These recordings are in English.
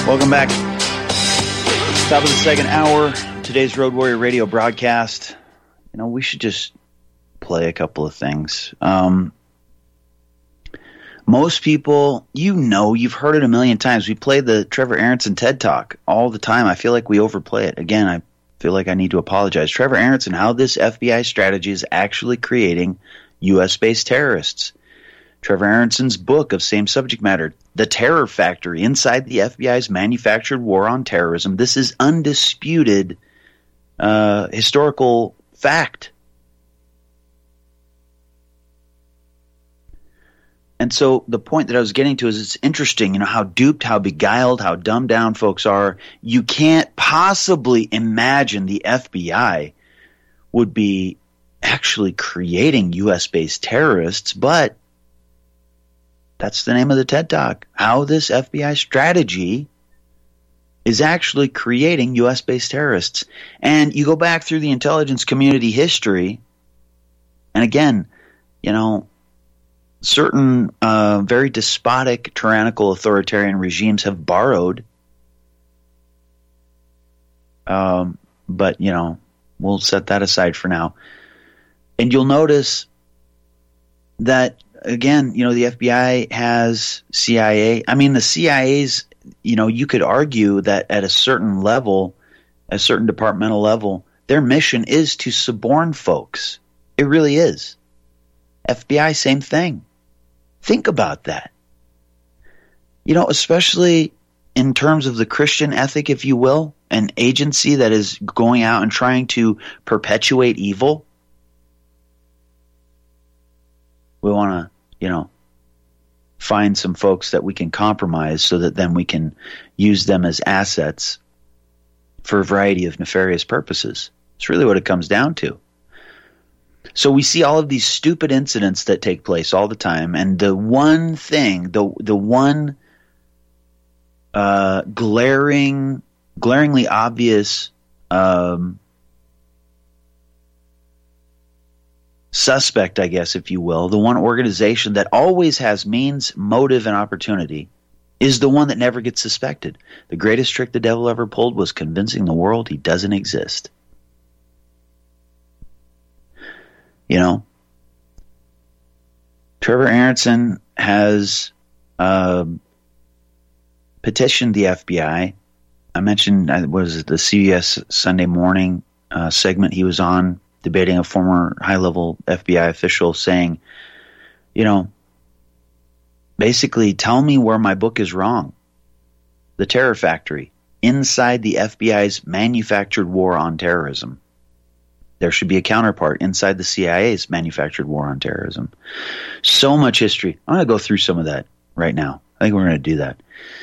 Welcome back. Top of the second hour, today's Road Warrior Radio broadcast. You know, we should just play a couple of things. Most people, you've heard it a million times. We play the Trevor Aaronson TED Talk all the time. I feel like we overplay it. Again, I feel like I need to apologize. Trevor Aaronson, how this FBI strategy is actually creating U.S.-based terrorists. Trevor Aaronson's book of same subject matter, The Terror Factory, Inside the FBI's Manufactured War on Terrorism. This is undisputed historical fact. And so the point that I was getting to is it's interesting, how duped, how beguiled, how dumbed down folks are. You can't possibly imagine the FBI would be actually creating U.S.-based terrorists, but that's the name of the TED Talk. How this FBI strategy is actually creating U.S.-based terrorists. And you go back through the intelligence community history, and again, certain very despotic, tyrannical, authoritarian regimes have borrowed. But, we'll set that aside for now. And you'll notice that, again, the FBI has CIA. I mean, the CIA's, you could argue that at a certain level, a certain departmental level, their mission is to suborn folks. It really is. FBI, same thing. Think about that. Especially in terms of the Christian ethic, if you will, an agency that is going out and trying to perpetuate evil. We want to, find some folks that we can compromise so that then we can use them as assets for a variety of nefarious purposes. It's really what it comes down to. So we see all of these stupid incidents that take place all the time, and the one thing, the one glaringly obvious suspect, I guess, if you will, the one organization that always has means, motive, and opportunity is the one that never gets suspected. The greatest trick the devil ever pulled was convincing the world he doesn't exist. Trevor Aaronson has petitioned the FBI. I mentioned, the CBS Sunday Morning segment he was on, debating a former high-level FBI official, saying, basically, tell me where my book is wrong. The Terror Factory, Inside the FBI's Manufactured War on Terrorism. There should be a counterpart inside the CIA's Manufactured War on Terrorism. So much history. I'm going to go through some of that right now. I think we're going to do that.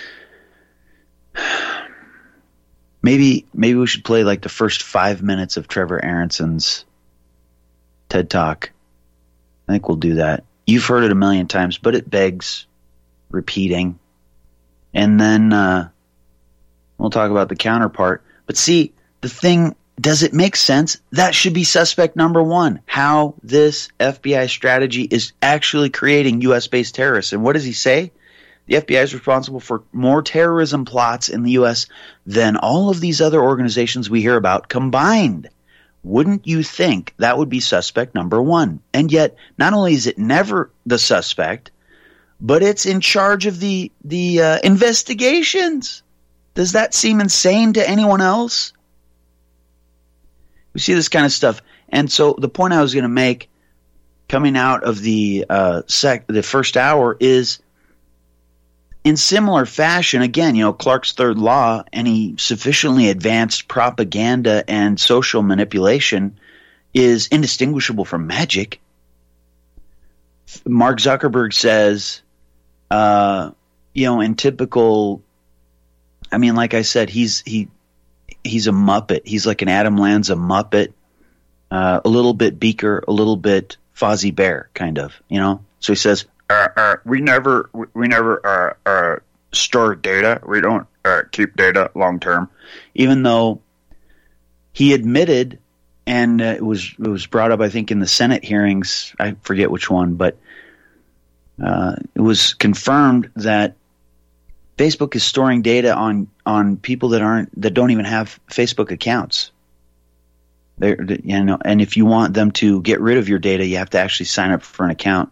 Maybe we should play like the first 5 minutes of Trevor Aaronson's TED Talk. I think we'll do that. You've heard it a million times, but it begs repeating. And then we'll talk about the counterpart. But see, the thing, does it make sense? That should be suspect number one. How this FBI strategy is actually creating U.S.-based terrorists. And what does he say? The FBI is responsible for more terrorism plots in the U.S. than all of these other organizations we hear about combined. Wouldn't you think that would be suspect number one? And yet, not only is it never the suspect, but it's in charge of the investigations. Does that seem insane to anyone else? We see this kind of stuff. And so the point I was going to make coming out of the first hour is, in similar fashion, again, Clarke's third law, any sufficiently advanced propaganda and social manipulation is indistinguishable from magic. Mark Zuckerberg says, in typical, like I said, he's a Muppet. He's like an Adam Lanza Muppet, a little bit Beaker, a little bit Fozzie Bear, kind of, So he says, we never store data. We don't keep data long term. Even though he admitted, and it was brought up, I think, in the Senate hearings. I forget which one, but it was confirmed that Facebook is storing data on people that don't even have Facebook accounts. And if you want them to get rid of your data, you have to actually sign up for an account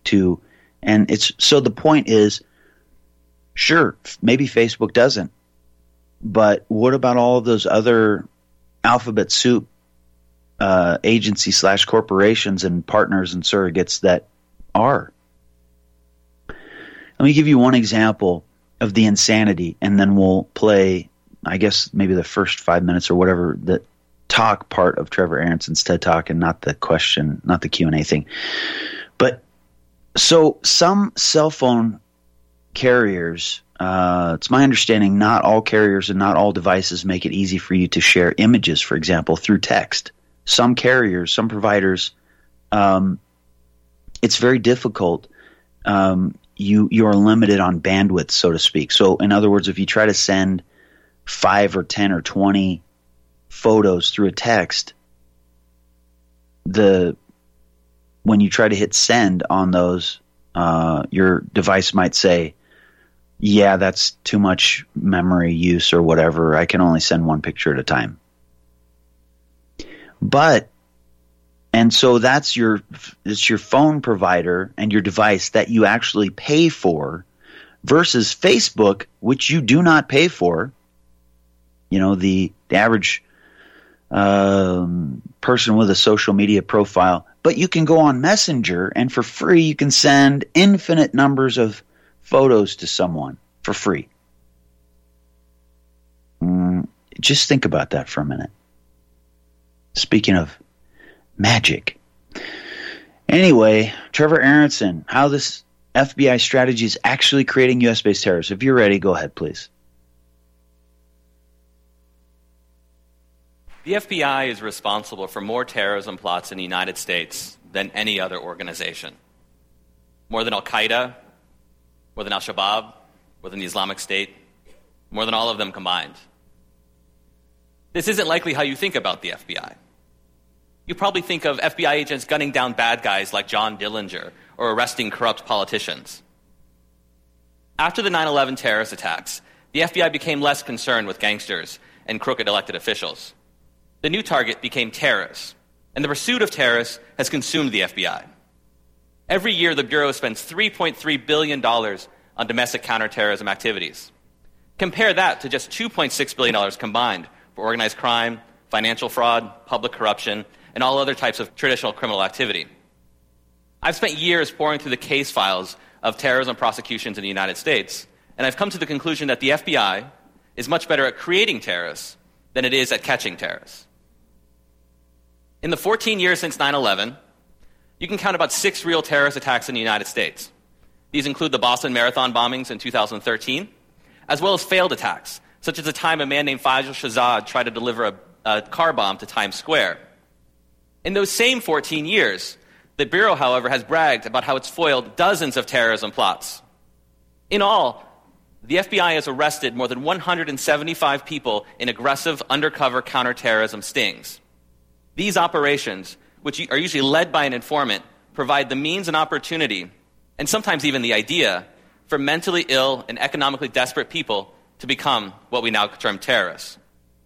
so the point is, sure, maybe Facebook doesn't, but what about all of those other alphabet soup agencies / corporations and partners and surrogates that are? Let me give you one example of the insanity, and then we'll play, I guess, maybe the first 5 minutes or whatever, the talk part of Trevor Aaronson's TED Talk, and not the question, not the Q&A thing. But so some cell phone carriers, it's my understanding not all carriers and not all devices make it easy for you to share images, for example, through text. Some carriers, some providers, it's very difficult. You are limited on bandwidth, so to speak. So in other words, if you try to send 5 or 10 or 20 photos through a text, when you try to hit send on those, your device might say, yeah, that's too much memory use or whatever. I can only send one picture at a time. And so it's your phone provider and your device that you actually pay for, versus Facebook, which you do not pay for. You know, the average person with a social media profile, but you can go on Messenger and for free you can send infinite numbers of photos to someone for free. Just think about that for a minute. Speaking of magic. Anyway, Trevor Aaronson, how this FBI strategy is actually creating U.S.-based terrorists. If you're ready, go ahead, please. The FBI is responsible for more terrorism plots in the United States than any other organization. More than Al-Qaeda, more than Al-Shabaab, more than the Islamic State, more than all of them combined. This isn't likely how you think about the FBI. You probably think of FBI agents gunning down bad guys like John Dillinger or arresting corrupt politicians. After the 9/11 terrorist attacks, the FBI became less concerned with gangsters and crooked elected officials. The new target became terrorists, and the pursuit of terrorists has consumed the FBI. Every year, the Bureau spends $3.3 billion on domestic counterterrorism activities. Compare that to just $2.6 billion combined for organized crime, financial fraud, public corruption, and all other types of traditional criminal activity. I've spent years poring through the case files of terrorism prosecutions in the United States, and I've come to the conclusion that the FBI is much better at creating terrorists than it is at catching terrorists. In the 14 years since 9/11, you can count about 6 real terrorist attacks in the United States. These include the Boston Marathon bombings in 2013, as well as failed attacks, such as the time a man named Faisal Shahzad tried to deliver a car bomb to Times Square. In those same 14 years, the Bureau, however, has bragged about how it's foiled dozens of terrorism plots. In all, the FBI has arrested more than 175 people in aggressive undercover counterterrorism stings. These operations, which are usually led by an informant, provide the means and opportunity, and sometimes even the idea, for mentally ill and economically desperate people to become what we now term terrorists.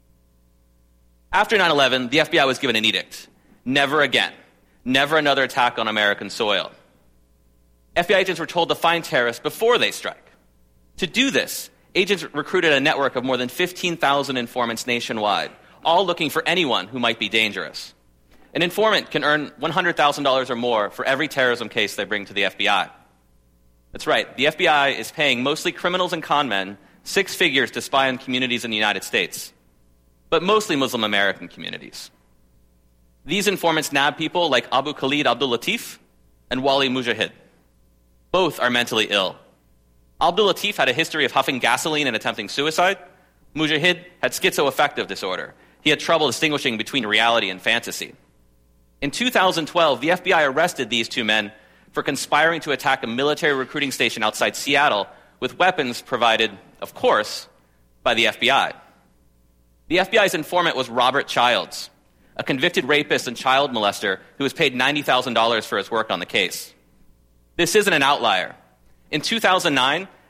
After 9/11, the FBI was given an edict. Never again. Never another attack on American soil. FBI agents were told to find terrorists before they strike. To do this, agents recruited a network of more than 15,000 informants nationwide, all looking for anyone who might be dangerous. An informant can earn $100,000 or more for every terrorism case they bring to the FBI. That's right, the FBI is paying mostly criminals and con men 6 figures to spy on communities in the United States, but mostly Muslim American communities. These informants nab people like Abu Khalid Abdul Latif and Wali Mujahid. Both are mentally ill. Abdul Latif had a history of huffing gasoline and attempting suicide. Mujahid had schizoaffective disorder. He had trouble distinguishing between reality and fantasy. In 2012, the FBI arrested these 2 men for conspiring to attack a military recruiting station outside Seattle with weapons provided, of course, by the FBI. The FBI's informant was Robert Childs, a convicted rapist and child molester who was paid $90,000 for his work on the case. This isn't an outlier. In 2009,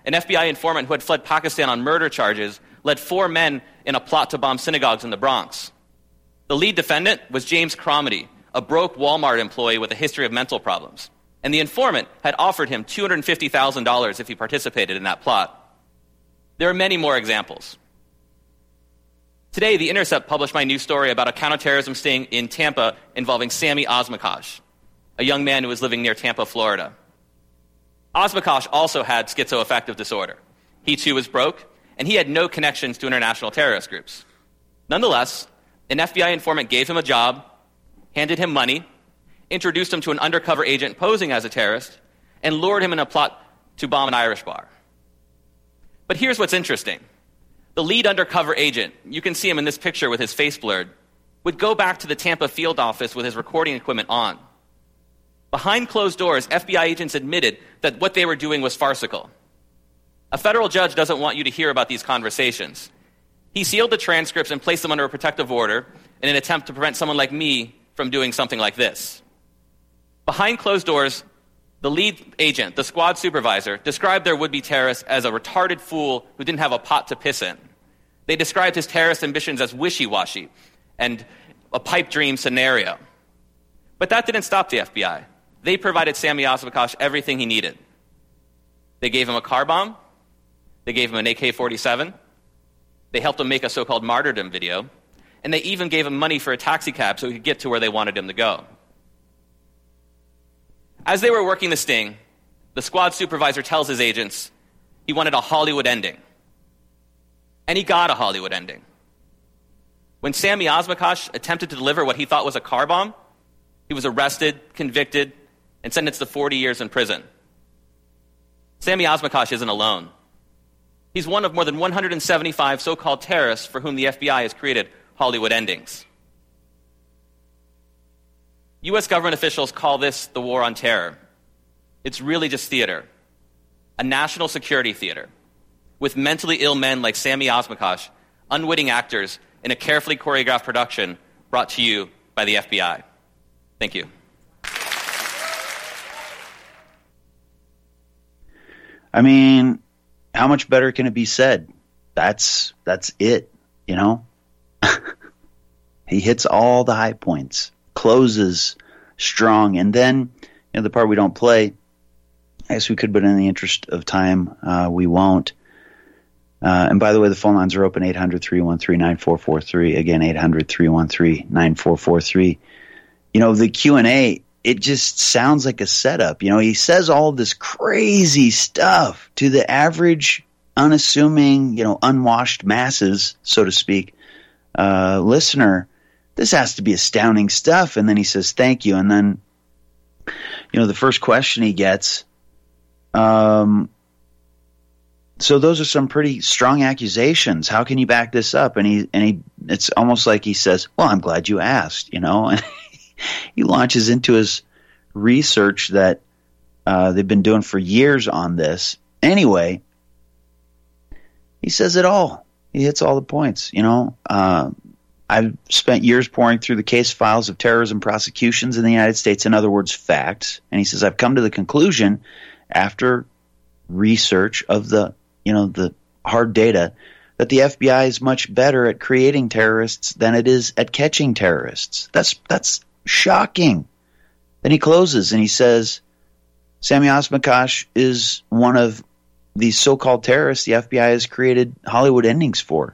an FBI informant who had fled Pakistan on murder charges, led 4 men in a plot to bomb synagogues in the Bronx. The lead defendant was James Cromedy, a broke Walmart employee with a history of mental problems. And the informant had offered him $250,000 if he participated in that plot. There are many more examples. Today, The Intercept published my new story about a counterterrorism sting in Tampa involving Sammy Osmakash, a young man who was living near Tampa, Florida. Osmakash also had schizoaffective disorder. He too was broke, and he had no connections to international terrorist groups. Nonetheless, an FBI informant gave him a job, handed him money, introduced him to an undercover agent posing as a terrorist, and lured him in a plot to bomb an Irish bar. But here's what's interesting. The lead undercover agent, you can see him in this picture with his face blurred, would go back to the Tampa field office with his recording equipment on. Behind closed doors, FBI agents admitted that what they were doing was farcical. A federal judge doesn't want you to hear about these conversations. He sealed the transcripts and placed them under a protective order in an attempt to prevent someone like me from doing something like this. Behind closed doors, the lead agent, the squad supervisor, described their would-be terrorist as a retarded fool who didn't have a pot to piss in. They described his terrorist ambitions as wishy-washy and a pipe dream scenario. But that didn't stop the FBI. They provided Sammy Osmakash everything he needed. They gave him a car bomb. They gave him an AK-47. They helped him make a so-called martyrdom video. And they even gave him money for a taxi cab so he could get to where they wanted him to go. As they were working the sting, the squad supervisor tells his agents he wanted a Hollywood ending. And he got a Hollywood ending. When Sammy Osmakash attempted to deliver what he thought was a car bomb, he was arrested, convicted, and sentenced to 40 years in prison. Sammy Osmakash isn't alone. He's one of more than 175 so-called terrorists for whom the FBI has created Hollywood endings. U.S. government officials call this the war on terror. It's really just theater, a national security theater, with mentally ill men like Sammy Osmakash, unwitting actors in a carefully choreographed production brought to you by the FBI. Thank you. I mean, how much better can it be said? That's it, you know? He hits all the high points, closes strong, and then, you know, the part we don't play, I guess we could, but in the interest of time, we won't. And by the way, the phone lines are open, 800-313-9443. Again, 800-313-9443. You know, the Q&A, it just sounds like a setup. You know, he says all this crazy stuff to the average, unassuming, you know, unwashed masses, so to speak, listener. This has to be astounding stuff. And then he says, thank you. And then, you know, the first question he gets, so those are some pretty strong accusations. How can you back this up? And he, it's almost like he says, well, I'm glad you asked, you know, and he launches into his research that they've been doing for years on this. Anyway, he says it all. He hits all the points, you know. I've spent years pouring through the case files of terrorism prosecutions in the United States, in other words, facts. And he says, I've come to the conclusion after research of the, you know, the hard data that the FBI is much better at creating terrorists than it is at catching terrorists. That's shocking. Then he closes and he says, Sammy Osmakash is one of these so-called terrorists the FBI has created Hollywood endings for.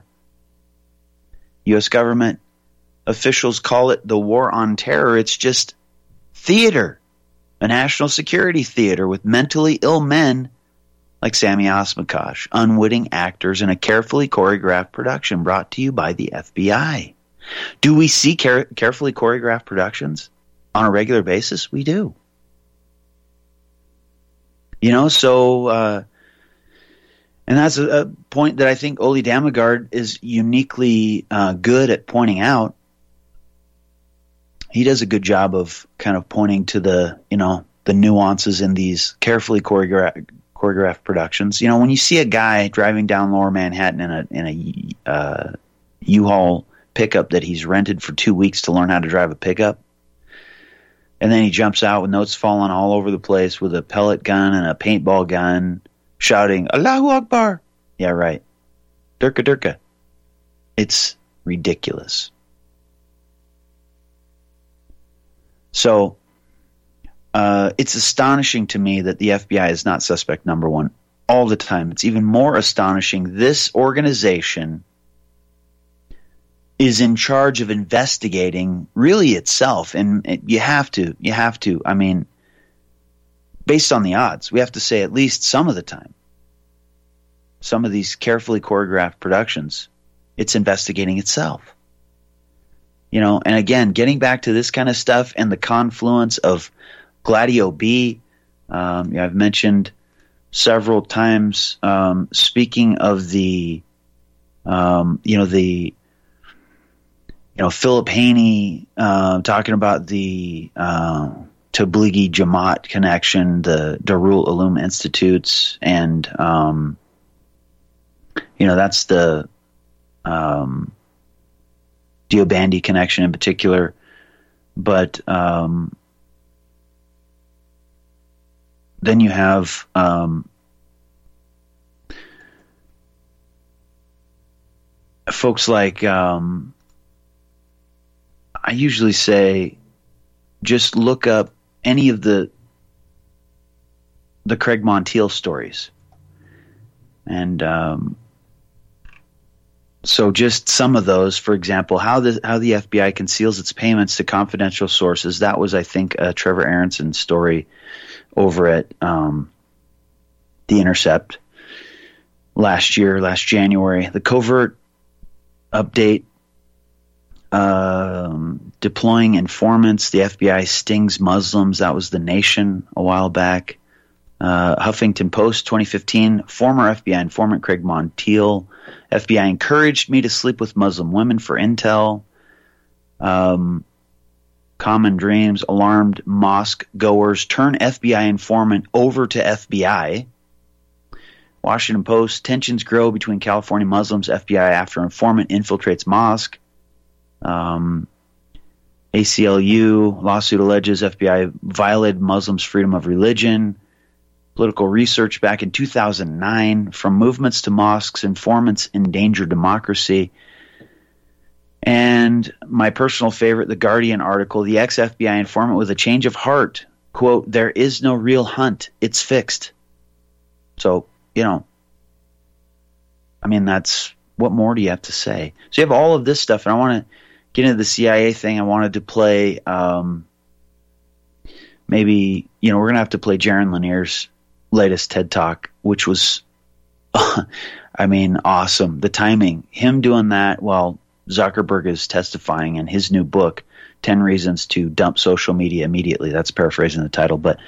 U.S. government officials call it the war on terror. It's just theater, a national security theater with mentally ill men like Sammy Osmakash, unwitting actors in a carefully choreographed production brought to you by the FBI. Do we see carefully choreographed productions on a regular basis? We do. You know, so... and that's a point that I think Ole Dammegard is uniquely good at pointing out. He does a good job of kind of pointing to the, you know, the nuances in these carefully choreographed productions. You know, when you see a guy driving down Lower Manhattan in a U-Haul pickup that he's rented for 2 weeks to learn how to drive a pickup, and then he jumps out with notes falling all over the place with a pellet gun and a paintball gun, shouting, Allahu Akbar. Yeah, right. Durka Durka. It's ridiculous. So it's astonishing to me that the FBI is not suspect number one all the time. It's even more astonishing this organization is in charge of investigating really itself. And you have to. I mean, based on the odds, we have to say at least some of the time, some of these carefully choreographed productions, it's investigating itself. You know, and again, getting back to this kind of stuff and the confluence of Gladio B, I've mentioned several times, speaking of the, Philip Haney, talking about the Tablighi Jamaat connection, the Darul Uloom Institutes, and, that's the Deobandi connection in particular. But then you have folks like I usually say just look up any of the Craig Monteil stories. And so just some of those, for example, how the FBI conceals its payments to confidential sources. That was, I think, a Trevor Aronson story over at The Intercept last January. The covert update, deploying informants. The FBI stings Muslims. That was The Nation a while back. Huffington Post, 2015. Former FBI informant Craig Monteil. FBI encouraged me to sleep with Muslim women for intel. Common Dreams. Alarmed mosque goers turn FBI informant over to FBI. Washington Post. Tensions grow between California Muslims. FBI after informant infiltrates mosque. ACLU. Lawsuit alleges FBI violated Muslims' freedom of religion. Political research back in 2009. From movements to mosques, informants endanger democracy. And my personal favorite, The Guardian article, the ex-FBI informant with a change of heart. Quote, there is no real hunt. It's fixed. So, that's, what more do you have to say? So you have all of this stuff, and I want to get into the CIA thing. I wanted to play, maybe, we're going to have to play Jaron Lanier's latest TED Talk, which was, awesome. The timing, him doing that while Zuckerberg is testifying in his new book, 10 Reasons to Dump Social Media Immediately. That's paraphrasing the title, but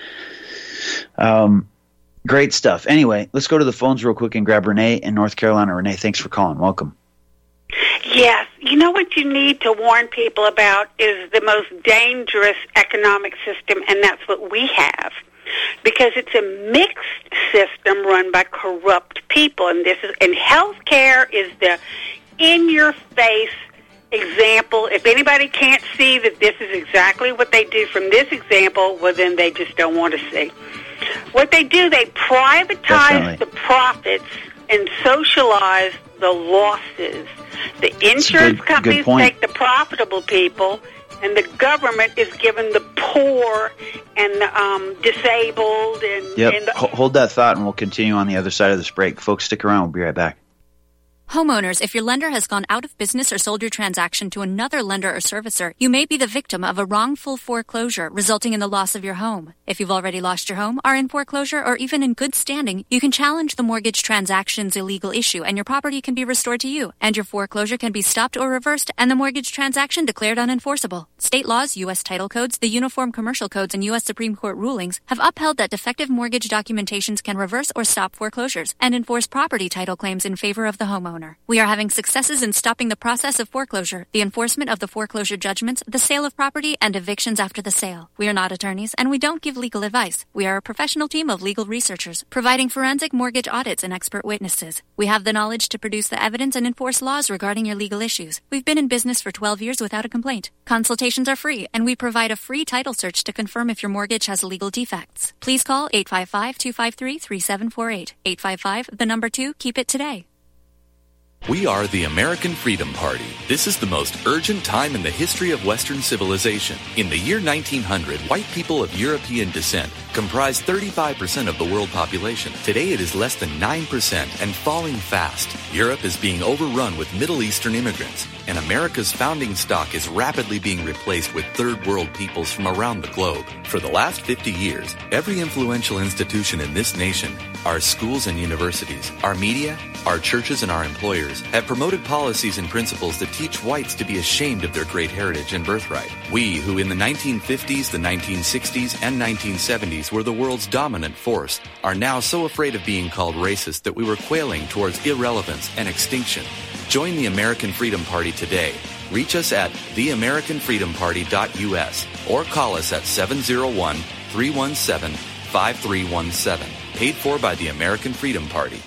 great stuff. Anyway, let's go to the phones real quick and grab Renee in North Carolina. Renee, thanks for calling. Welcome. Yes. You know what you need to warn people about is the most dangerous economic system, and that's what we have. Because it's a mixed system run by corrupt people, and healthcare is the in-your-face example. If anybody can't see that this is exactly what they do from this example, well, then they just don't want to see. What they do, they privatize the profits and socialize the losses. The insurance companies take the profitable people, and the government is giving the poor and the disabled. Hold that thought, and we'll continue on the other side of this break. Folks, stick around. We'll be right back. Homeowners, if your lender has gone out of business or sold your transaction to another lender or servicer, you may be the victim of a wrongful foreclosure, resulting in the loss of your home. If you've already lost your home, are in foreclosure, or even in good standing, you can challenge the mortgage transaction's illegal issue, and your property can be restored to you, and your foreclosure can be stopped or reversed, and the mortgage transaction declared unenforceable. State laws, U.S. title codes, the Uniform Commercial Codes, and U.S. Supreme Court rulings have upheld that defective mortgage documentations can reverse or stop foreclosures and enforce property title claims in favor of the homeowner. homeowner. We are having successes in stopping the process of foreclosure, the enforcement of the foreclosure judgments, the sale of property, and evictions after the sale. We are not attorneys, and we don't give legal advice. We are a professional team of legal researchers, providing forensic mortgage audits and expert witnesses. We have the knowledge to produce the evidence and enforce laws regarding your legal issues. We've been in business for 12 years without a complaint. Consultations are free, and we provide a free title search to confirm if your mortgage has legal defects. Please call 855-253-3748. 855, the number 2, keep it today. We are the American Freedom Party. This is the most urgent time in the history of Western civilization. In the year 1900, white people of European descent comprised 35% of the world population. Today it is less than 9% and falling fast. Europe is being overrun with Middle Eastern immigrants, and America's founding stock is rapidly being replaced with third world peoples from around the globe. For the last 50 years, every influential institution in this nation, our schools and universities, our media, our churches, and our employers have promoted policies and principles that teach whites to be ashamed of their great heritage and birthright. We, who in the 1950s, the 1960s, and 1970s were the world's dominant force, are now so afraid of being called racist that we were quailing towards irrelevance and extinction. Join the American Freedom Party today. Reach us at theamericanfreedomparty.us or call us at 701-317-5317. Paid for by the American Freedom Party.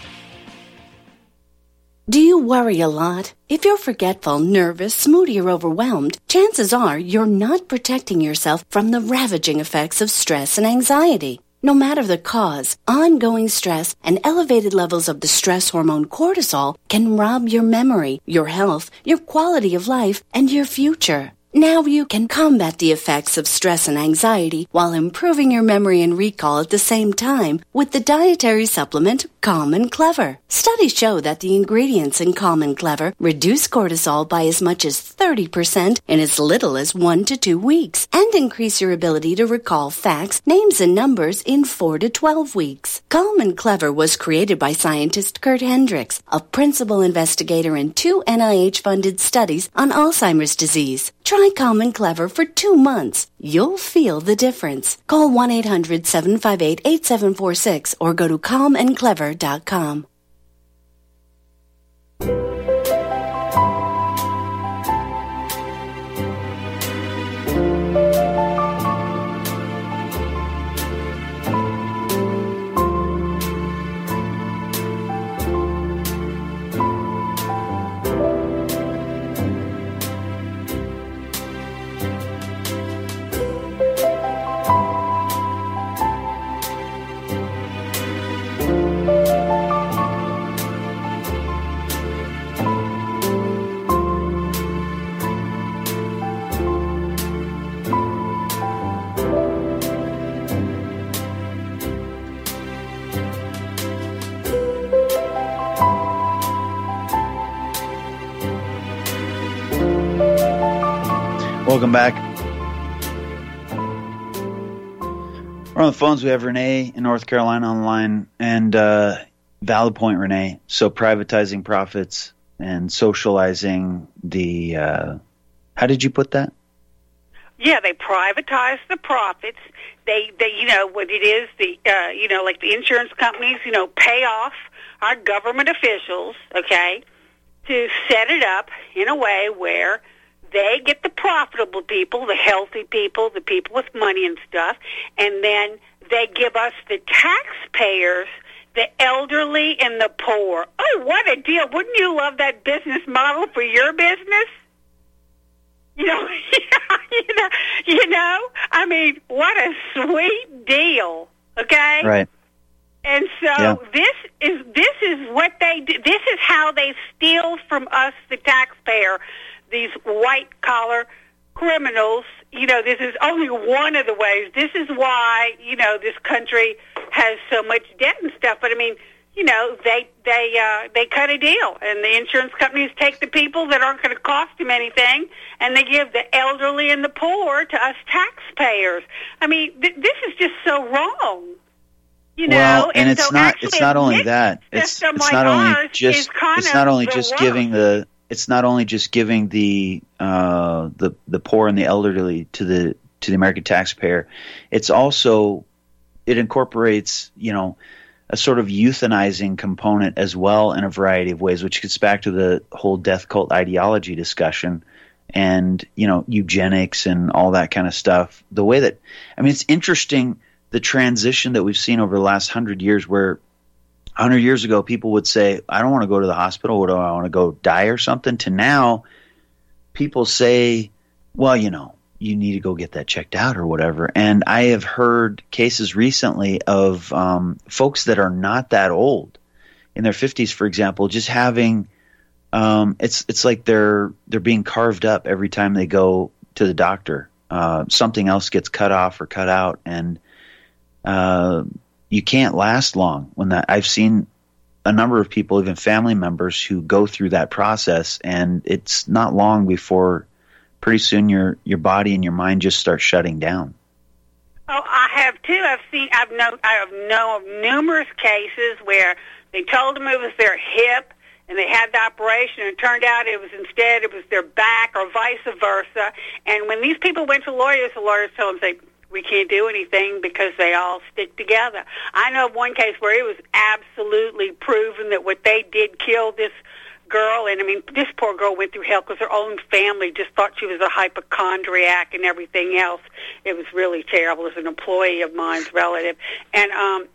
Do you worry a lot? If you're forgetful, nervous, moody, or overwhelmed, chances are you're not protecting yourself from the ravaging effects of stress and anxiety. No matter the cause, ongoing stress and elevated levels of the stress hormone cortisol can rob your memory, your health, your quality of life, and your future. Now you can combat the effects of stress and anxiety while improving your memory and recall at the same time with the dietary supplement Calm and Clever. Studies show that the ingredients in Calm and Clever reduce cortisol by as much as 30% in as little as 1 to 2 weeks and increase your ability to recall facts, names, and numbers in 4 to 12 weeks. Calm and Clever was created by scientist Kurt Hendricks, a principal investigator in 2 NIH-funded studies on Alzheimer's disease. Try Calm and Clever for 2 months. You'll feel the difference. Call 1-800-758-8746 or go to calmandclever.com. Welcome back. We're on the phones. We have Renee in North Carolina on the line, and valid point, Renee. So privatizing profits and socializing the how did you put that? Yeah, they privatize the profits. They you know what it is, the like the insurance companies, pay off our government officials, okay, to set it up in a way where they get the profitable people, the healthy people, the people with money and stuff, and then they give us, the taxpayers, the elderly and the poor. Oh, what a deal. Wouldn't you love that business model for your business? I mean, what a sweet deal, okay? Right. And so this is what they do. This is how they steal from us, the taxpayer. These white-collar criminals, this is only one of the ways. This is why, this country has so much debt and stuff. But, I mean, they cut a deal. And the insurance companies take the people that aren't going to cost them anything, and they give the elderly and the poor to us taxpayers. I mean, this is just so wrong. Well, and it's not only that. It's not only just giving the poor and the elderly to the American taxpayer. It's also, it incorporates a sort of euthanizing component as well in a variety of ways, which gets back to the whole death cult ideology discussion and, eugenics and all that kind of stuff. The way that, it's interesting, the transition that we've seen over the last 100 years, where 100 years ago people would say, I don't want to go to the hospital. What do I want to go die or something? To now people say, well, you need to go get that checked out or whatever. And I have heard cases recently of folks that are not that old, in their 50s, for example, just having it's like they're being carved up every time they go to the doctor. Something else gets cut off or cut out, and you can't last long when that. I've seen a number of people, even family members, who go through that process, and it's not long before pretty soon your body and your mind just start shutting down. Oh, I have too. I have known of numerous cases where they told them it was their hip, and they had the operation, and it turned out it was their back, or vice versa. And when these people went to lawyers, the lawyers told them, we can't do anything because they all stick together. I know of one case where it was absolutely proven that what they did killed this girl, and this poor girl went through hell because her own family just thought she was a hypochondriac and everything else. It was really terrible. As an employee of mine's relative, and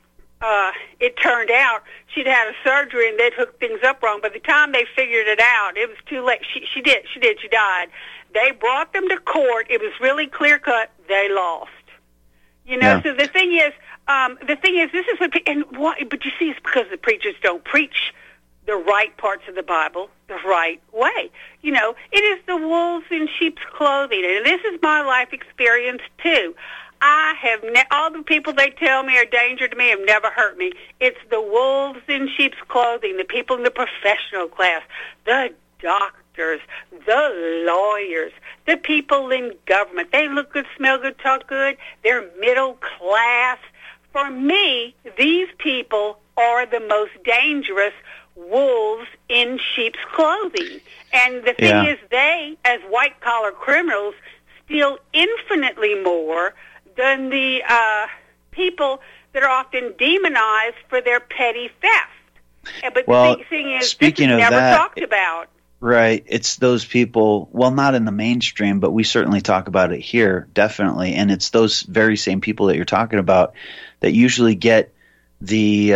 it turned out she'd had a surgery and they'd hooked things up wrong. By the time they figured it out, it was too late. She died. They brought them to court. It was really clear cut. They lost. Yeah. So the thing is, this is what, and why? But you see, it's because the preachers don't preach the right parts of the Bible the right way. It is the wolves in sheep's clothing, and this is my life experience too. I have all the people they tell me are danger to me have never hurt me. It's the wolves in sheep's clothing, the people in the professional class, the doctors, the lawyers, the people in government. They look good, smell good, talk good. They're middle class. For me, these people are the most dangerous wolves in sheep's clothing. And the thing is, they, as white-collar criminals, steal infinitely more than the people that are often demonized for their petty theft. But the thing is, speaking this is of never that, talked about. Right. It's those people, well, not in the mainstream, but we certainly talk about it here, definitely. And it's those very same people that you're talking about that usually get the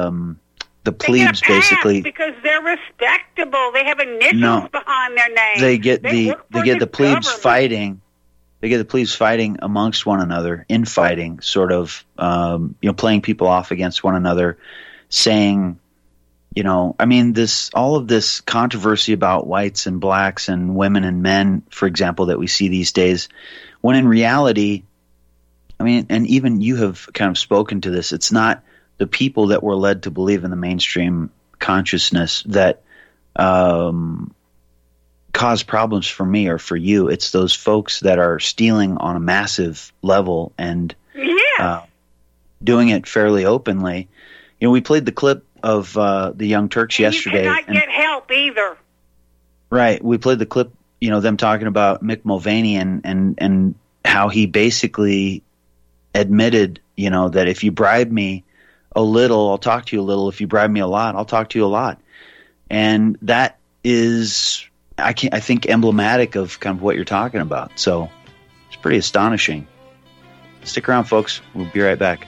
plebes, basically, because they're respectable. They have initials behind their name. They get the plebes fighting. They get the plebes fighting amongst one another, infighting, sort of, playing people off against one another, saying, all of this controversy about whites and blacks and women and men, for example, that we see these days, when in reality, and even you have kind of spoken to this, it's not the people that were led to believe in the mainstream consciousness that cause problems for me or for you. It's those folks that are stealing on a massive level and doing it fairly openly. We played the clip of the Young Turks yesterday. You cannot get help either. Right. We played the clip, them talking about Mick Mulvaney and how he basically admitted, that if you bribe me a little, I'll talk to you a little. If you bribe me a lot, I'll talk to you a lot. And that is, I think, emblematic of kind of what you're talking about. So it's pretty astonishing. Stick around, folks. We'll be right back.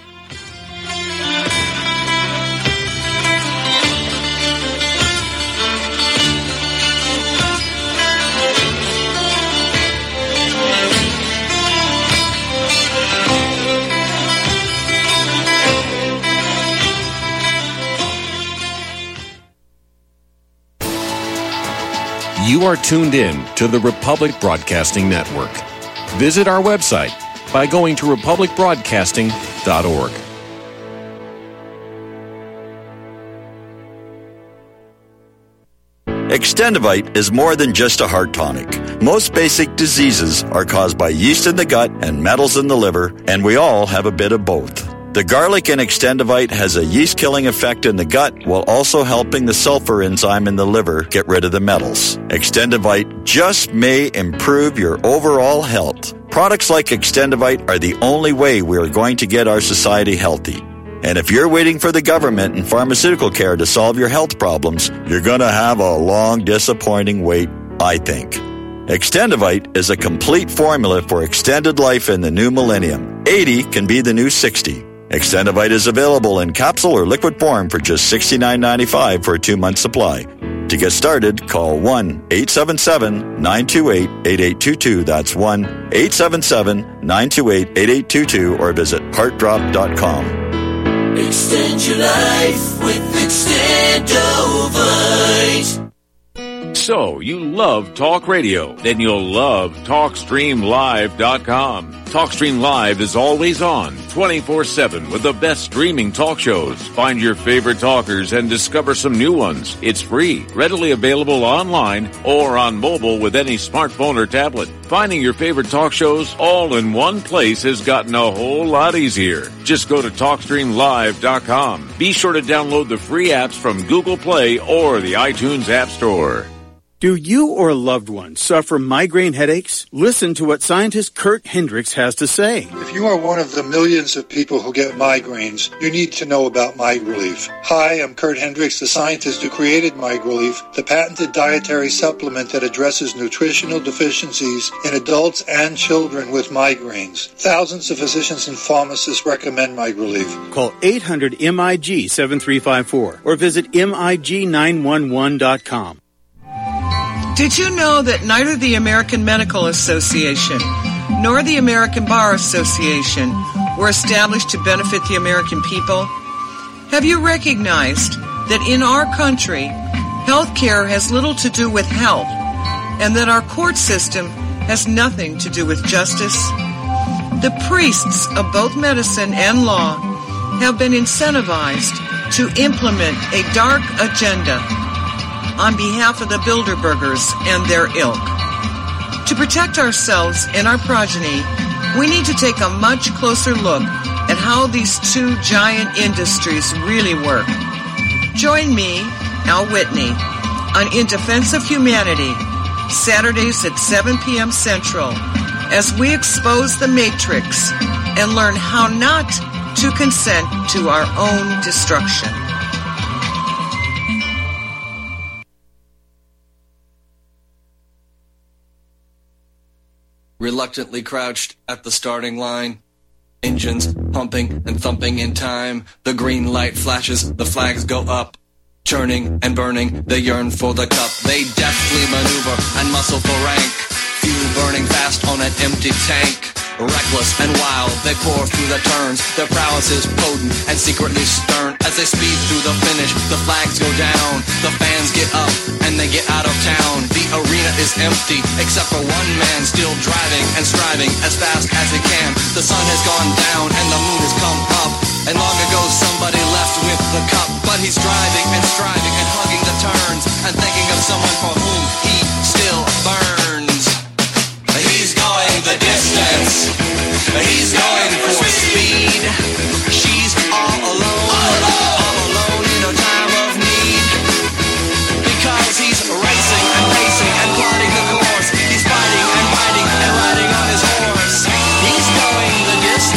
You are tuned in to the Republic Broadcasting Network. Visit our website by going to republicbroadcasting.org. Extendivite is more than just a heart tonic. Most basic diseases are caused by yeast in the gut and metals in the liver, and we all have a bit of both. The garlic in Extendivite has a yeast-killing effect in the gut while also helping the sulfur enzyme in the liver get rid of the metals. Extendivite just may improve your overall health. Products like Extendivite are the only way we are going to get our society healthy. And if you're waiting for the government and pharmaceutical care to solve your health problems, you're going to have a long, disappointing wait, I think. Extendivite is a complete formula for extended life in the new millennium. 80 can be the new 60. Extendivite is available in capsule or liquid form for just $69.95 for a 2-month supply. To get started, call 1-877-928-8822. That's 1-877-928-8822 or visit heartdrop.com. Extend your life with Extendovite. So, you love talk radio? Then you'll love TalkStreamLive.com. TalkStream Live is always on, 24/7 with the best streaming talk shows. Find your favorite talkers and discover some new ones. It's free, readily available online or on mobile with any smartphone or tablet. Finding your favorite talk shows all in one place has gotten a whole lot easier. Just go to TalkStreamLive.com. Be sure to download the free apps from Google Play or the iTunes App Store. Do you or a loved one suffer migraine headaches? Listen to what scientist Kurt Hendricks has to say. If you are one of the millions of people who get migraines, you need to know about MiGrelief. Hi, I'm Kurt Hendricks, the scientist who created MiGrelief, the patented dietary supplement that addresses nutritional deficiencies in adults and children with migraines. Thousands of physicians and pharmacists recommend MiGrelief. Call 800-MIG-7354 or visit MIG911.com. Did you know that neither the American Medical Association nor the American Bar Association were established to benefit the American people? Have you recognized that in our country, health care has little to do with health, and that our court system has nothing to do with justice? The priests of both medicine and law have been incentivized to implement a dark agenda on behalf of the Bilderbergers and their ilk. To protect ourselves and our progeny, we need to take a much closer look at how these two giant industries really work. Join me, Al Whitney, on In Defense of Humanity, Saturdays at 7 p.m. Central, as we expose the Matrix and learn how not to consent to our own destruction. Reluctantly crouched at the starting line, engines pumping and thumping in time. The green light flashes, the flags go up, churning and burning, they yearn for the cup. They deftly maneuver and muscle for rank, fuel burning fast on an empty tank. Reckless and wild, they pour through the turns. Their prowess is potent and secretly stern. As they speed through the finish, the flags go down. The fans get up and they get out of town. The arena is empty, except for one man still driving and striving as fast as he can. The sun has gone down and the moon has come up, and long ago somebody left with the cup. But he's driving and striving and hugging the turns and thinking of someone for whom he still burns. He's going the distance. He's going for speed. She's all alone in a time of need. Because he's racing and pacing and plotting the course. He's fighting and biting and riding on his horse. He's going the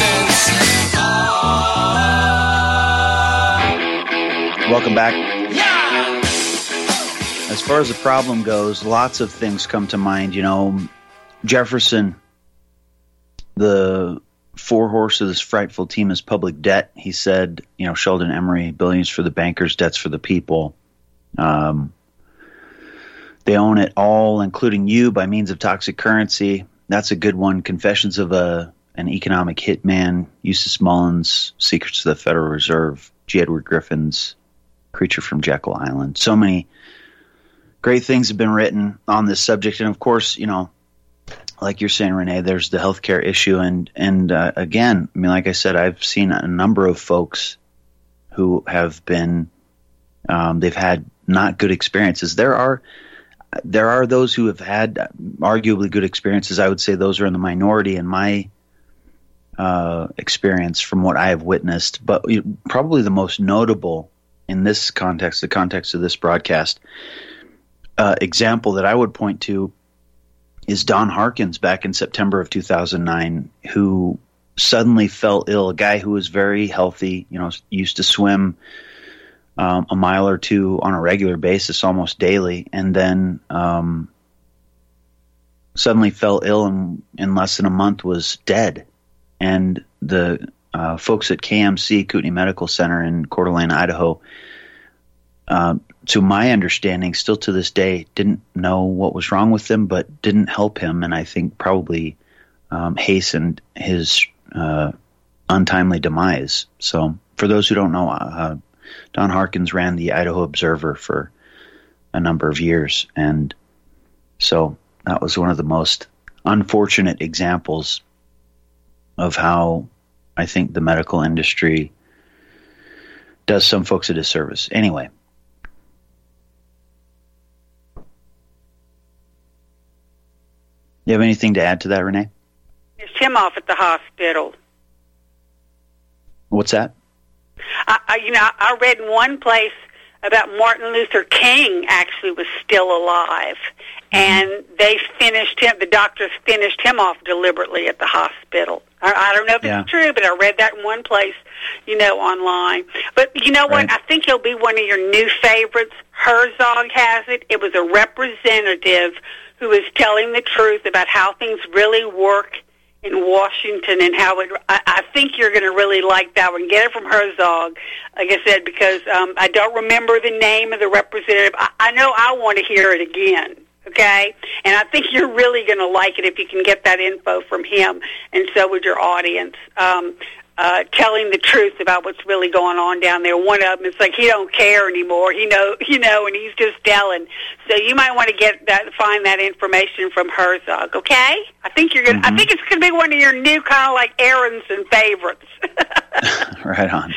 distance. Welcome back. Yeah! As far as the problem goes, lots of things come to mind. You know, Jefferson, the four horse of this frightful team is public debt. He said, you know, Sheldon Emery, billions for the bankers, debts for the people. They own it all, including you, by means of toxic currency. That's a good one. Confessions of an economic hitman, Eustace Mullins, Secrets of the Federal Reserve, G. Edward Griffin's Creature from Jekyll Island. So many great things have been written on this subject. And of course, you know, like you're saying, Renee, there's the healthcare issue. And again, I mean, like I said, I've seen a number of folks who have been, they've had not good experiences. There are those who have had arguably good experiences. I would say those are in the minority in my experience from what I have witnessed. But probably the most notable in this context, the context of this broadcast, example that I would point to is Don Harkins back in September of 2009, who suddenly fell ill. A guy who was very healthy, used to swim a mile or two on a regular basis, almost daily, and then suddenly fell ill and in less than a month was dead. And the folks at KMC, Kootenai Medical Center in Coeur d'Alene, Idaho, to my understanding, still to this day, didn't know what was wrong with him, but didn't help him, and I think probably hastened his untimely demise. So for those who don't know, Don Harkins ran the Idaho Observer for a number of years, and so that was one of the most unfortunate examples of how I think the medical industry does some folks a disservice. Anyway. You have anything to add to that, Renee? It's him off at the hospital. What's that? I read in one place about Martin Luther King actually was still alive, and they finished him. The doctors finished him off deliberately at the hospital. I don't know if it's true, but I read that in one place, online. But you know what? I think he'll be one of your new favorites. Herzog has it. It was a representative who is telling the truth about how things really work in Washington and how it. I think you're going to really like that one. Get it from Herzog, like I said, because I don't remember the name of the representative. I know I want to hear it again. Okay, and I think you're really going to like it if you can get that info from him, and so would your audience. Telling the truth about what's really going on down there. One of them, it's like he don't care anymore. And he's just telling. So you might want to find that information from Herzog. Okay, I think you're gonna. I think it's gonna be one of your new kind of like Aronson favorites. Right on.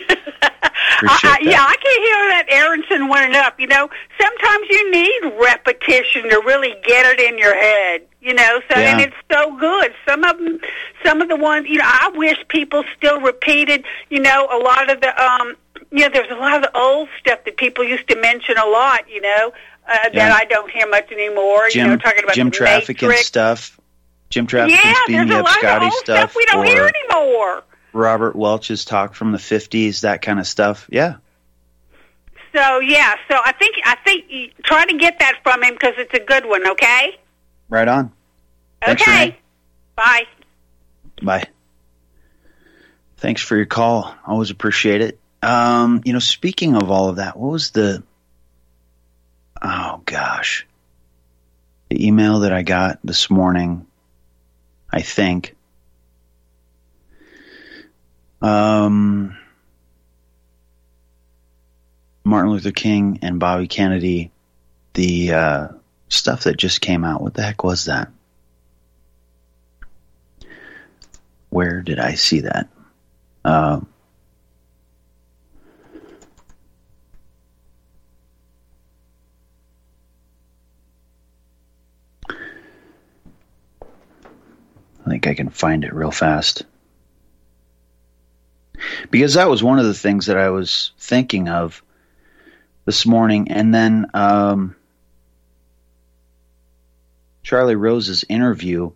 I can hear that Aronson one enough. Sometimes you need repetition to really get it in your head. And it's so good. Some of the ones, I wish people still repeated, a lot of the, there's a lot of the old stuff that people used to mention a lot, that I don't hear much anymore. Talking about Jim Trafficant stuff. Jim Trafficant's beating up Scotty stuff. We don't hear anymore. Robert Welch's talk from the 50s, that kind of stuff. Yeah. So I think you try to get that from him because it's a good one, okay? Right on. Thanks, okay. Renee. Bye. Bye. Thanks for your call. Always appreciate it. Speaking of all of that, what was the email that I got this morning, I think. Martin Luther King and Bobby Kennedy, the stuff that just came out. What the heck was that? Where did I see that? I think I can find it real fast. Because that was one of the things that I was thinking of this morning. And then Charlie Rose's interview,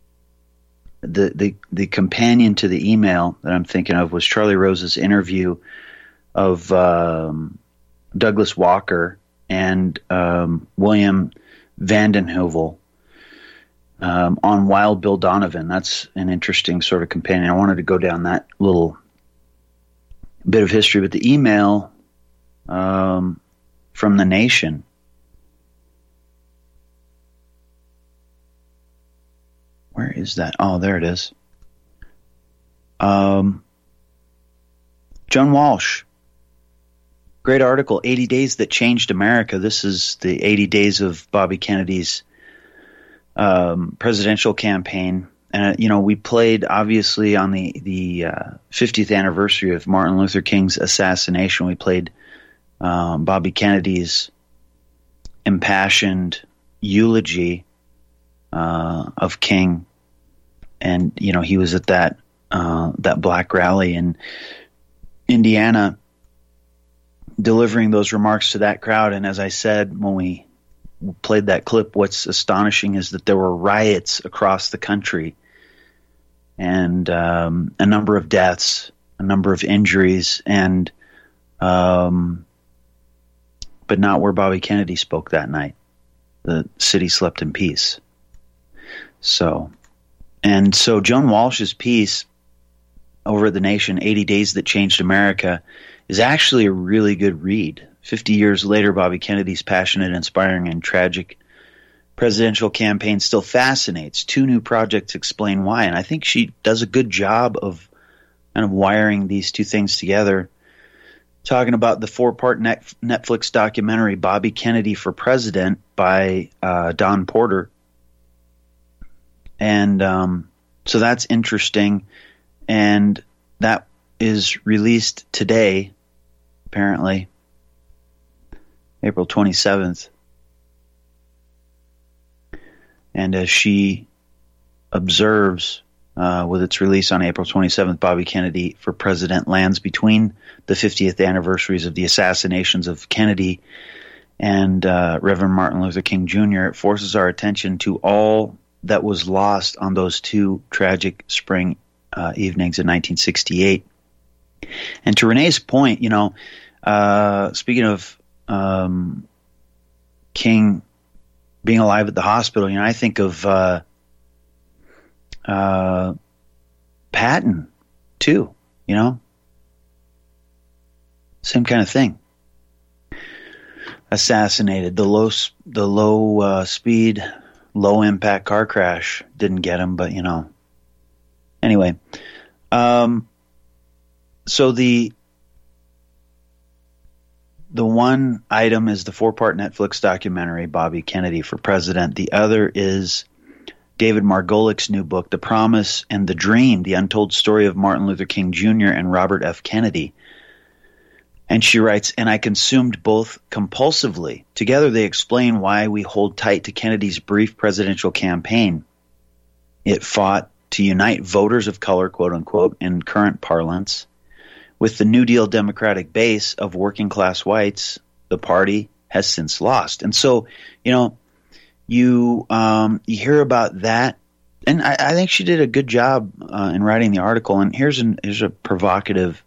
the companion to the email that I'm thinking of was Charlie Rose's interview of Douglas Walker and William Vandenheuvel on Wild Bill Donovan. That's an interesting sort of companion. I wanted to go down that little bit of history, but the email from The Nation. Where is that? Oh, there it is. John Walsh. Great article, 80 Days That Changed America. This is the 80 days of Bobby Kennedy's presidential campaign. And, we played, obviously, on the 50th anniversary of Martin Luther King's assassination, we played Bobby Kennedy's impassioned eulogy of King. And, he was at that black rally in Indiana delivering those remarks to that crowd. And as I said, when we played that clip, what's astonishing is that there were riots across the country and a number of deaths, a number of injuries, and but not where Bobby Kennedy spoke that night. The city slept in peace. So Joan Walsh's piece over at The Nation, 80 Days That Changed America, is actually a really good read. 50 years later, Bobby Kennedy's passionate, inspiring, and tragic presidential campaign still fascinates. 2 new projects explain why, and I think she does a good job of kind of wiring these two things together. Talking about the 4-part Netflix documentary, Bobby Kennedy for President, by Don Porter. And so that's interesting. And that is released today, apparently, April 27th. And as she observes, with its release on April 27th, Bobby Kennedy for President lands between the 50th anniversaries of the assassinations of Kennedy and Reverend Martin Luther King Jr. It forces our attention to all that was lost on those 2 tragic spring evenings in 1968. And to Renee's point, speaking of King being alive at the hospital, I think of Patton too, same kind of thing. Assassinated. The low speed, low impact car crash didn't get him, but anyway. So the one item is the 4-part Netflix documentary, Bobby Kennedy for President. The other is David Margolick's new book, The Promise and the Dream, The Untold Story of Martin Luther King Jr. and Robert F. Kennedy. And she writes, and I consumed both compulsively. Together they explain why we hold tight to Kennedy's brief presidential campaign. It fought to unite voters of color, quote unquote, in current parlance. With the New Deal Democratic base of working class whites, the party has since lost. And so, you hear about that, and I think she did a good job in writing the article. And here's a provocative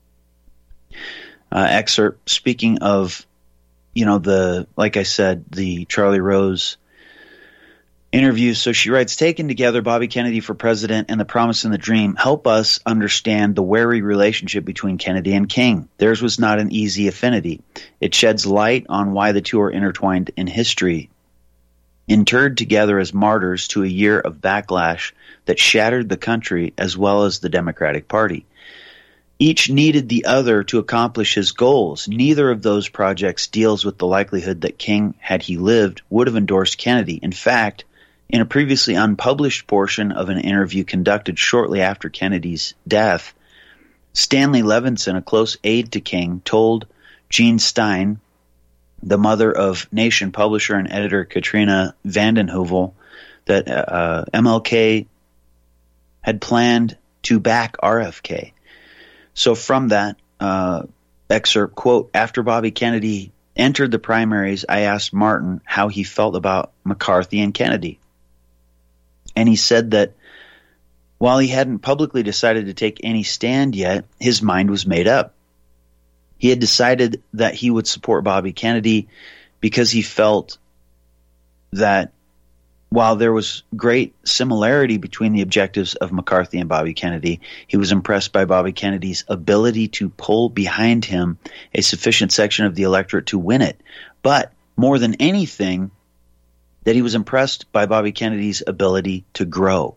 excerpt. Speaking of, like I said, the Charlie Rose interview. So she writes, taken together, Bobby Kennedy for President and The Promise and the Dream help us understand the wary relationship between Kennedy and King. Theirs was not an easy affinity. It sheds light on why the two are intertwined in history, interred together as martyrs to a year of backlash that shattered the country as well as the Democratic Party. Each needed the other to accomplish his goals. Neither of those projects deals with the likelihood that King, had he lived, would have endorsed Kennedy. In fact, in a previously unpublished portion of an interview conducted shortly after Kennedy's death, Stanley Levinson, a close aide to King, told Jean Stein, the mother of Nation publisher and editor Katrina vanden Heuvel, that MLK had planned to back RFK. So from that excerpt, quote, after Bobby Kennedy entered the primaries, I asked Martin how he felt about McCarthy and Kennedy. And he said that while he hadn't publicly decided to take any stand yet, his mind was made up. He had decided that he would support Bobby Kennedy because he felt that while there was great similarity between the objectives of McCarthy and Bobby Kennedy, he was impressed by Bobby Kennedy's ability to pull behind him a sufficient section of the electorate to win it. But more than anything, that he was impressed by Bobby Kennedy's ability to grow.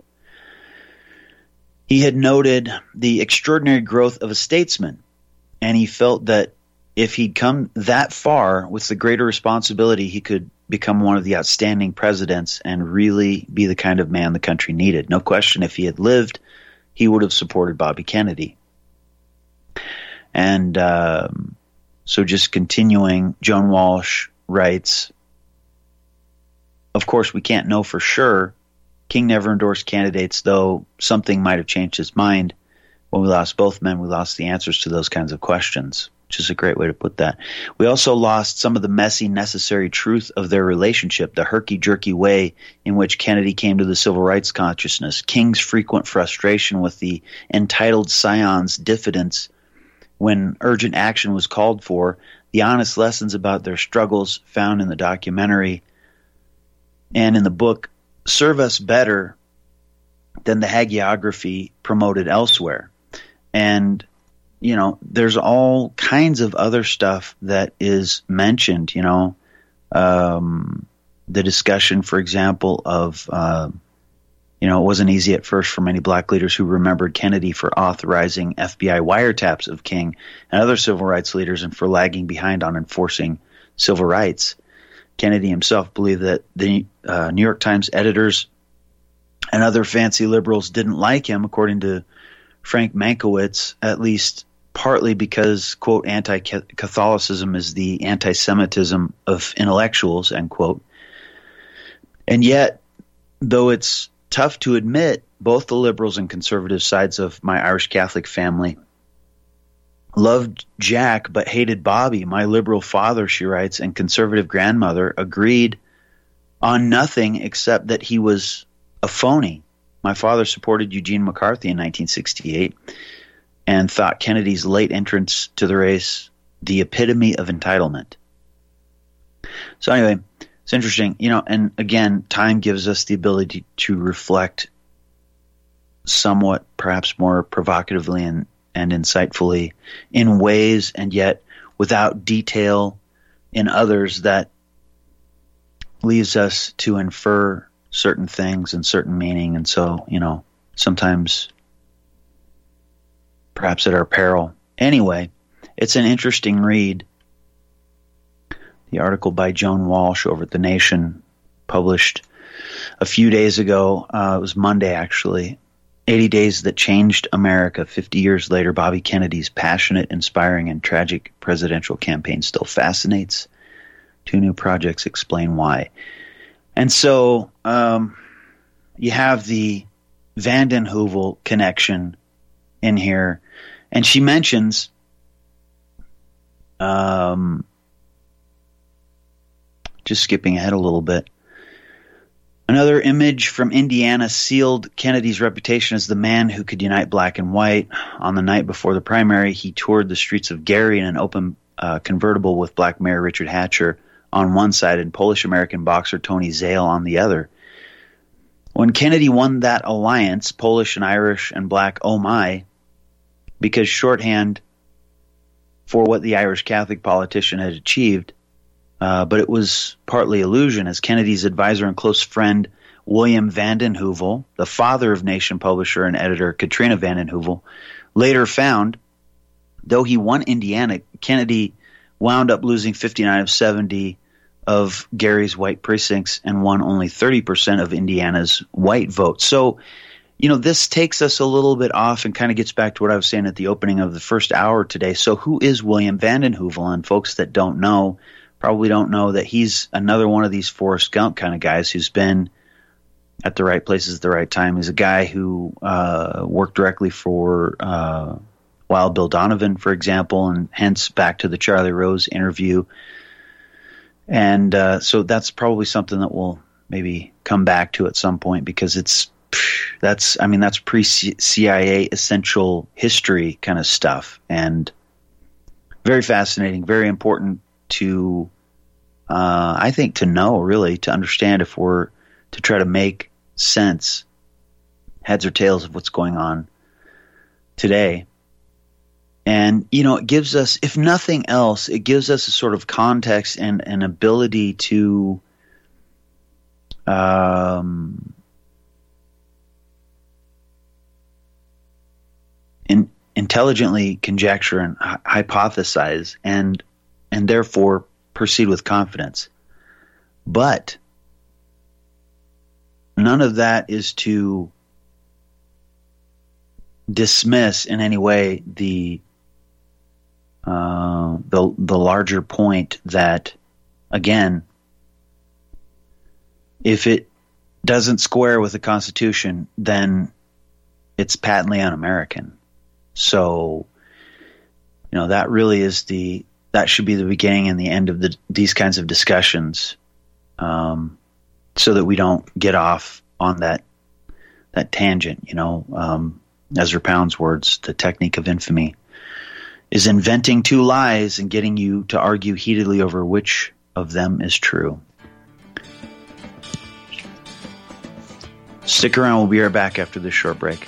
He had noted the extraordinary growth of a statesman, and he felt that if he'd come that far with the greater responsibility, he could become one of the outstanding presidents and really be the kind of man the country needed. No question, if he had lived, he would have supported Bobby Kennedy. And so just continuing, Joan Walsh writes, of course, we can't know for sure. King never endorsed candidates, though something might have changed his mind. When we lost both men, we lost the answers to those kinds of questions. which is a great way to put that. We also lost some of the messy, necessary truth of their relationship, the herky-jerky way in which Kennedy came to the civil rights consciousness, King's frequent frustration with the entitled scion's diffidence when urgent action was called for, the honest lessons about their struggles found in the documentary and in the book serve us better than the hagiography promoted elsewhere. And, you know, there's all kinds of other stuff that is mentioned, you know, the discussion, for example, of, you know, it wasn't easy at first for many black leaders who remembered Kennedy for authorizing FBI wiretaps of King and other civil rights leaders and for lagging behind on enforcing civil rights. Kennedy himself believed that the New York Times editors and other fancy liberals didn't like him, according to Frank Mankiewicz, at least partly because, quote, anti-Catholicism is the anti-Semitism of intellectuals, end quote. And yet, though it's tough to admit, both the liberals and conservative sides of my Irish Catholic family loved Jack but hated Bobby. My liberal father, she writes, and conservative grandmother agreed on nothing except that he was a phony. My father supported Eugene McCarthy in 1968 and thought Kennedy's late entrance to the race the epitome of entitlement. So anyway, it's interesting, you know, and again, time gives us the ability to reflect somewhat, perhaps more provocatively and insightfully in ways, and yet without detail in others, that leaves us to infer certain things and certain meaning. And so, you know, sometimes perhaps at our peril. Anyway, it's an interesting read. The article by Joan Walsh over at The Nation, published a few days ago. It was Monday, actually. 80 Days That Changed America. 50 years later, Bobby Kennedy's passionate, inspiring, and tragic presidential campaign still fascinates. 2 new projects explain why. And so you have the Vanden Heuvel connection in here. And she mentions just skipping ahead a little bit. Another image from Indiana sealed Kennedy's reputation as the man who could unite black and white. On the night before the primary, he toured the streets of Gary in an open convertible with black Mayor Richard Hatcher on one side and Polish-American boxer Tony Zale on the other. When Kennedy won that alliance, Polish and Irish and black, oh my, because shorthand for what the Irish Catholic politician had achieved, but it was partly illusion, as Kennedy's advisor and close friend William Vanden Heuvel, the father of Nation publisher and editor Katrina Vanden Heuvel, later found, though he won Indiana, Kennedy wound up losing 59 of 70 of Gary's white precincts and won only 30% of Indiana's white vote. So, you know, this takes us a little bit off and kind of gets back to what I was saying at the opening of the first hour today. So who is William Vanden Heuvel? And folks that don't know probably don't know that he's another one of these Forrest Gump kind of guys who's been at the right places at the right time. He's a guy who worked directly for Wild Bill Donovan, for example, and hence back to the Charlie Rose interview. And so that's probably something that we'll maybe come back to at some point, because that's pre-CIA essential history kind of stuff, and very fascinating, very important to, I think, to know, really, to understand if we're to try to make sense, heads or tails, of what's going on today. And, you know, it gives us, if nothing else, it gives us a sort of context and an ability to intelligently conjecture and hypothesize and therefore proceed with confidence. But none of that is to dismiss in any way the larger point that, again, if it doesn't square with the Constitution, then it's patently un-American. So, that really is that should be the beginning and the end of these kinds of discussions, so that we don't get off on that tangent. Ezra Pound's words, the technique of infamy is inventing two lies and getting you to argue heatedly over which of them is true. Stick around. We'll be right back after this short break.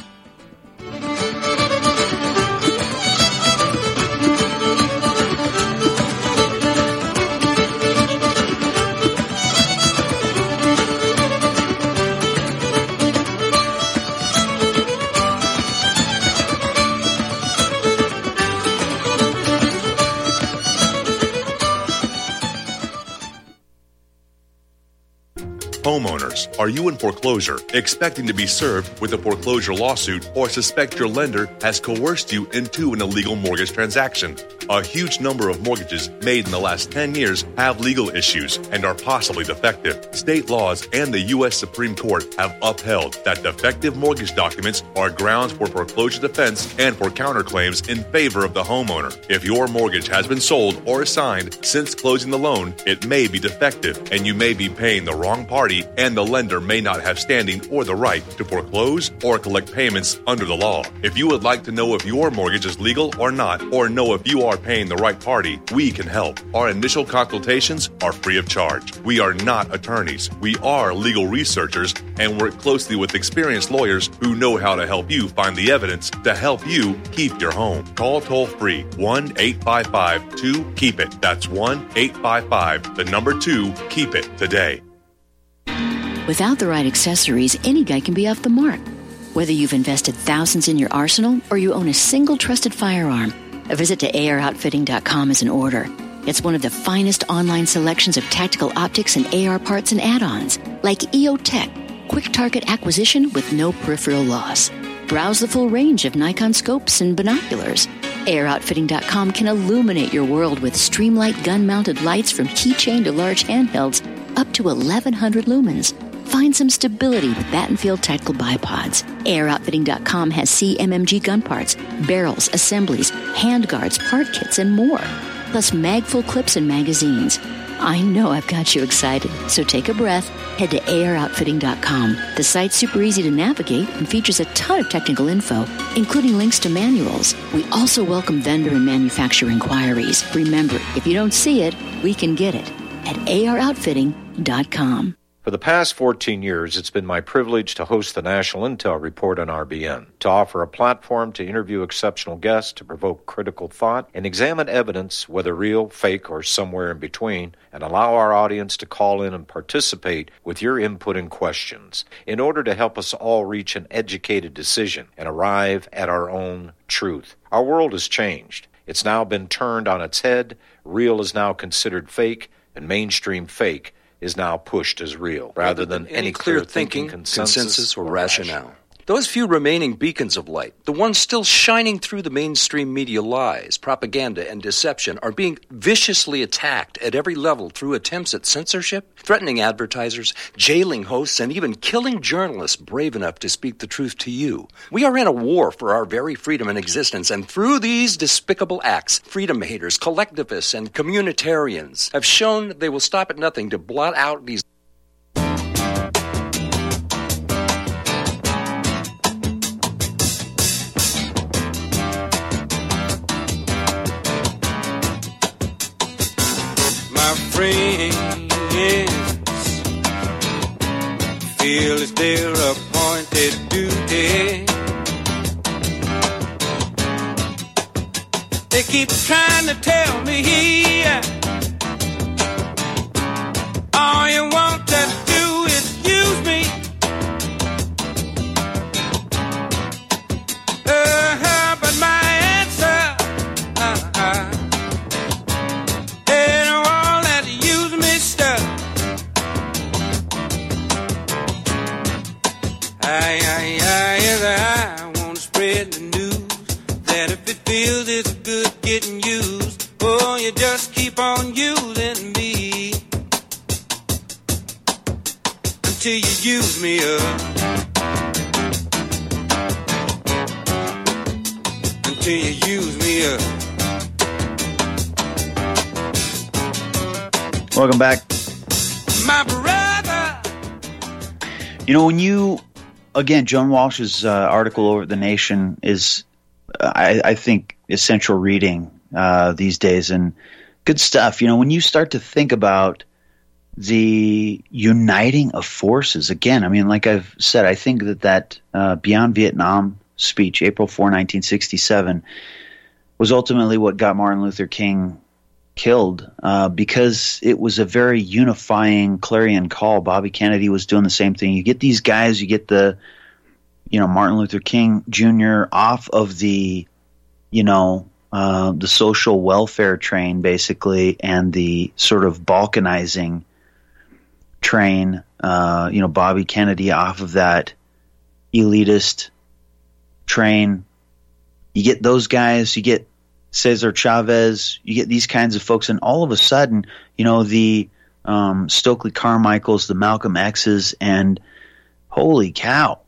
Homeowners, are you in foreclosure, expecting to be served with a foreclosure lawsuit, or suspect your lender has coerced you into an illegal mortgage transaction? A huge number of mortgages made in the last 10 years have legal issues and are possibly defective. State laws and the U.S. Supreme Court have upheld that defective mortgage documents are grounds for foreclosure defense and for counterclaims in favor of the homeowner. If your mortgage has been sold or assigned since closing the loan, it may be defective, and you may be paying the wrong party, and the lender may not have standing or the right to foreclose or collect payments under the law. If you would like to know if your mortgage is legal or not, or know if you are paying the right party, we can help. Our initial consultations are free of charge. We are not attorneys. We are legal researchers and work closely with experienced lawyers who know how to help you find the evidence to help you keep your home. Call toll-free 1-855-2-KEEP-IT. That's 1-855-2-KEEP-IT today. Without the right accessories, any guy can be off the mark. Whether you've invested thousands in your arsenal or you own a single trusted firearm, a visit to AROutfitting.com is in order. It's one of the finest online selections of tactical optics and AR parts and add-ons, like EOTech, quick target acquisition with no peripheral loss. Browse the full range of Nikon scopes and binoculars. AROutfitting.com can illuminate your world with Streamlight gun-mounted lights from keychain to large handhelds up to 1,100 lumens. Find some stability with Battenfield Tactical Bipods. AROutfitting.com has CMMG gun parts, barrels, assemblies, handguards, part kits, and more. Plus mag-full clips and magazines. I know I've got you excited, so take a breath. Head to AROutfitting.com. The site's super easy to navigate and features a ton of technical info, including links to manuals. We also welcome vendor and manufacturer inquiries. Remember, if you don't see it, we can get it at AROutfitting.com. For the past 14 years, it's been my privilege to host the National Intel Report on RBN, to offer a platform to interview exceptional guests, to provoke critical thought, and examine evidence, whether real, fake, or somewhere in between, and allow our audience to call in and participate with your input and questions in order to help us all reach an educated decision and arrive at our own truth. Our world has changed. It's now been turned on its head. Real is now considered fake, and mainstream fake is now pushed as real, rather than any clear thinking, consensus, or rationale. Those few remaining beacons of light, the ones still shining through the mainstream media lies, propaganda, and deception, are being viciously attacked at every level through attempts at censorship, threatening advertisers, jailing hosts, and even killing journalists brave enough to speak the truth to you. We are in a war for our very freedom and existence, and through these despicable acts, freedom haters, collectivists, and communitarians have shown they will stop at nothing to blot out these feel it's their appointed duty. They keep trying to tell me all you want to do is use me. But my answer ain't all that use me stuff. I want to spread the news that if it feels it's good getting used, oh, you just keep on using me until you use me up. Until you use me up. Welcome back. My brother. You know, when you, again, Joan Walsh's article over The Nation is, I think, essential reading these days, and good stuff. You know, when you start to think about the uniting of forces, again, I mean, like I've said, I think that Beyond Vietnam speech, April 4, 1967, was ultimately what got Martin Luther King killed, because it was a very unifying clarion call. Bobby Kennedy was doing the same thing. You get these guys, you get the, Martin Luther King Jr. off of the, the social welfare train, basically, and the sort of balkanizing train, Bobby Kennedy off of that elitist train. You get those guys, you get Cesar Chavez, you get these kinds of folks, and all of a sudden, the Stokely Carmichaels, the Malcolm X's, and holy cow,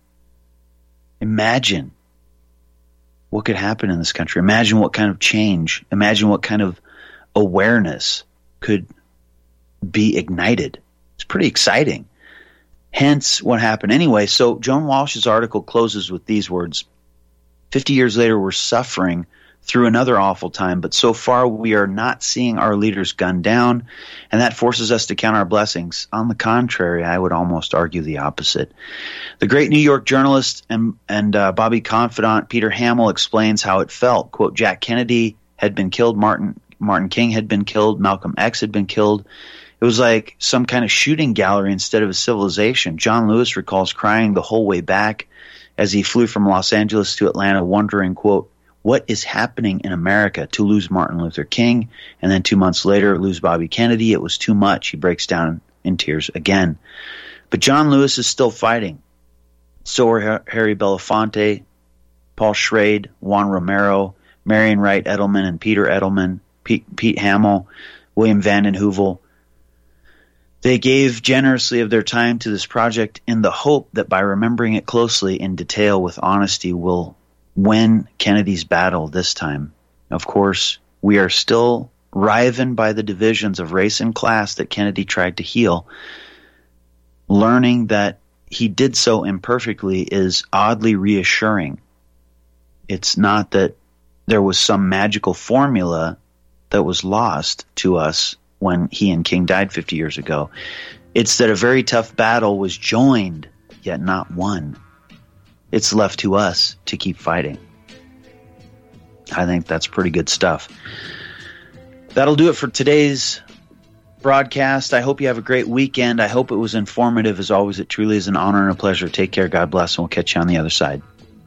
imagine what could happen in this country. Imagine what kind of change, imagine what kind of awareness could be ignited. It's pretty exciting. Hence what happened. Anyway, so Joan Walsh's article closes with these words. 50 years later, we're suffering through another awful time, but so far we are not seeing our leaders gunned down, and that forces us to count our blessings. On the contrary, I would almost argue the opposite. The great New York journalist and Bobby confidant Peter Hamill explains how it felt. Quote, Jack Kennedy had been killed, Martin King had been killed, Malcolm X had been killed. It was like some kind of shooting gallery instead of a civilization. John Lewis recalls crying the whole way back as he flew from Los Angeles to Atlanta, wondering, quote, what is happening in America? To lose Martin Luther King and then 2 months later lose Bobby Kennedy, it was too much. He breaks down in tears again. But John Lewis is still fighting. So are Harry Belafonte, Paul Schrade, Juan Romero, Marion Wright Edelman and Peter Edelman, Pete Hamill, William Vanden Heuvel. They gave generously of their time to this project in the hope that by remembering it closely in detail with honesty will win Kennedy's battle this time. Of course, we are still riven by the divisions of race and class that Kennedy tried to heal. Learning that he did so imperfectly is oddly reassuring. It's not that there was some magical formula that was lost to us when he and King died 50 years ago. It's that a very tough battle was joined, yet not won. It's left to us to keep fighting. I think that's pretty good stuff. That'll do it for today's broadcast. I hope you have a great weekend. I hope it was informative. As always, it truly is an honor and a pleasure. Take care. God bless, and we'll catch you on the other side.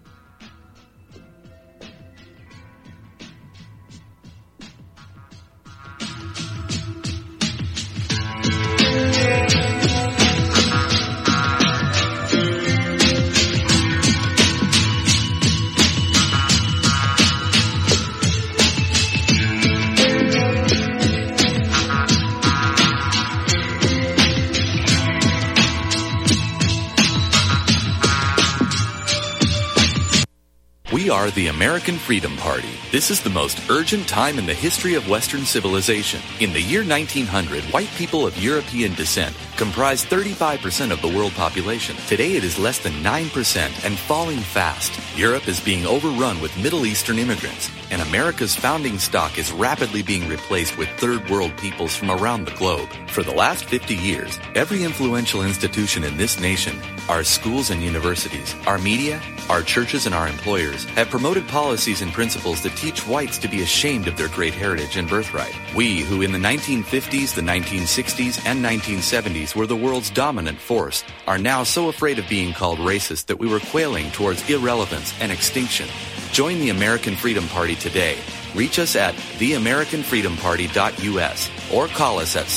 We are the American Freedom Party. This is the most urgent time in the history of Western civilization. In the year 1900, white people of European descent comprised 35% of the world population. Today it is less than 9% and falling fast. Europe is being overrun with Middle Eastern immigrants, and America's founding stock is rapidly being replaced with third world peoples from around the globe. For the last 50 years, every influential institution in this nation, our schools and universities, our media, our churches and our employers have promoted policies and principles that teach whites to be ashamed of their great heritage and birthright. We, who in the 1950s, the 1960s, and 1970s were the world's dominant force, are now so afraid of being called racist that we were quailing towards irrelevance and extinction. Join the American Freedom Party today. Reach us at theamericanfreedomparty.us or call us at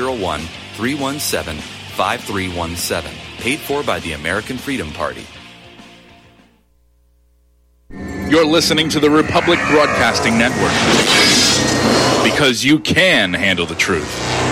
701-317-5317. Paid for by the American Freedom Party. You're listening to the Republic Broadcasting Network, because you can handle the truth.